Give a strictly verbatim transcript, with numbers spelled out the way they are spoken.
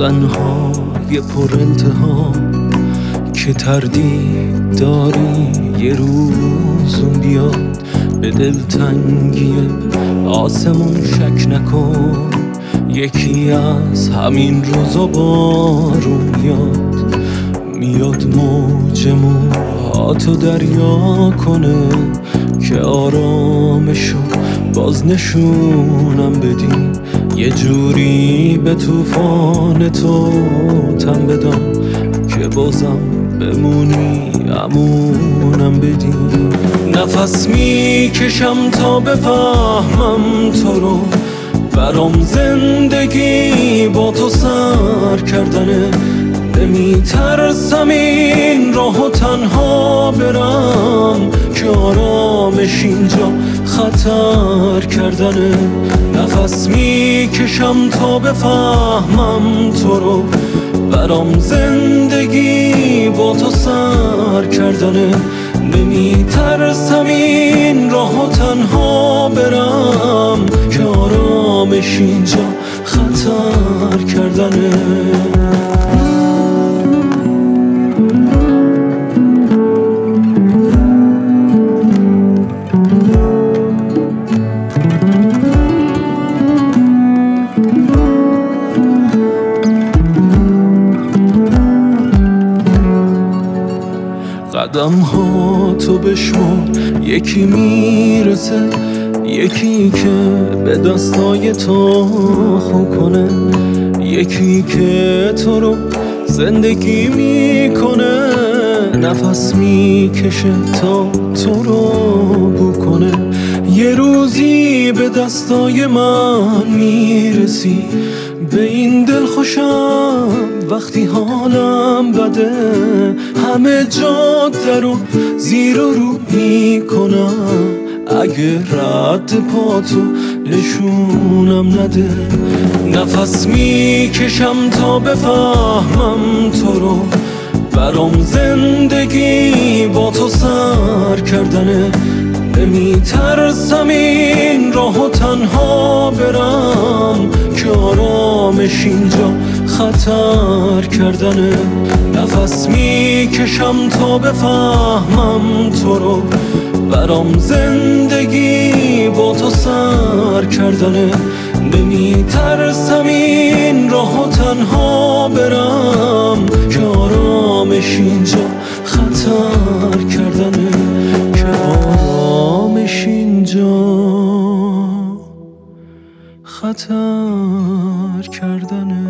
سخنهای پر التهام که تردید داری یه روز اون بیاد به دلتنگی آسمون شک نکن. یکی از همین روزا بارون میاد میاد موج موهاتو دریا کنه که آرامشو باز نشونم بدی. یه جوری به طوفان تو تن بدم که بازم بمونی امونم بدی. نفس میکشم تا بفهمم تو رو، برام زندگی با تو سر کردنه. نمیترسم این راهو تنها برم که آرامش اینجا خطر کردنه. نفس میکشم تا بفهمم تو رو، برام زندگی با تو سر کردنه. نمیترسم این راهو تنها برم که آرامش اینجا خطر کردنه. قدم ها تو بشمار، یکی میرسه یکی که به دستای تو خو کنه. یکی که تو رو زندگی میکنه، نفس میکشه تا تو رو بو کنه. یه روزی به دستای من میرسی، به این دل خوشم وقتی حالم بده. همه جاده رو زیر و رو میکنم اگه رد پاتو نشونم نده. نفس میکشم تا بفهمم تو رو، برام زندگی با تو سر کردنه. نمیترسم این راهو تنها برم که آرامش اینجا خطر کردنه. نفس میکشم تا بفهمم تو رو، برام زندگی با تو سر کردنه. نمیترسم این راهو تنها برم که آرامش اینجا خطر کردنه. که آرامش اینجا خطر کردنه.